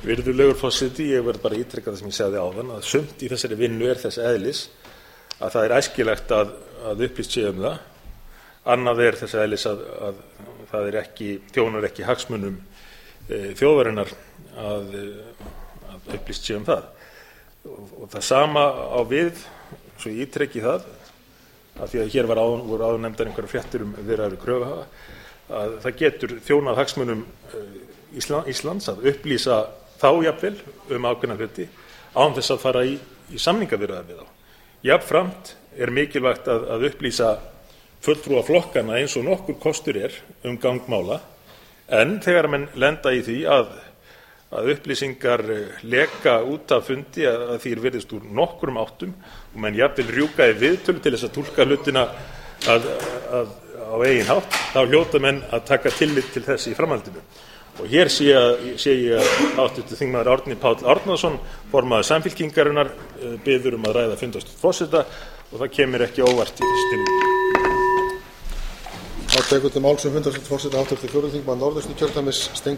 Virðulegur forseti, ég verð bara að ítreka það sem ég sagði áðan, að sumt í þessari vinnu þess eðlis að það æskilegt að upplýst sé það. Annað þess eðlis að það þjónar ekki hagsmunum þjóðarinnar að upplýst sé það. Og það sama á við, svo ég ítreki það, af því að hér voru áður nefndar einhverjar fréttir viðræður kröfuhafa, að það getur þjónað hagsmunum Íslands að upplýsa þá jafnvel ákveðna hluti án þess að fara í samningaviðræður við þá. Jafnframt mikilvægt að upplýsa fulltrúa flokkana eins og nokkur kostur gang mála, en þegar menn lenda í því að upplýsingar leka út af fundi að því virðist úr nokkrum áttum og menn jafnvel rjúka í viðtölu til þess að túlka hlutina á eigin hátt, þá hljóta menn að taka tillit til þess í framhaldinu. Og hér sé ég að háttvirtur þingmaður Árni Páll Árnason, formaður Samfylkingarinnar, biður að ræða fundarstjórn forseta og það kemur ekki óvart í þessu tilviki. Þá tekur til máls fundarstjórn forseta háttvirtur fjórði þingmaður Norðausturkjördæmis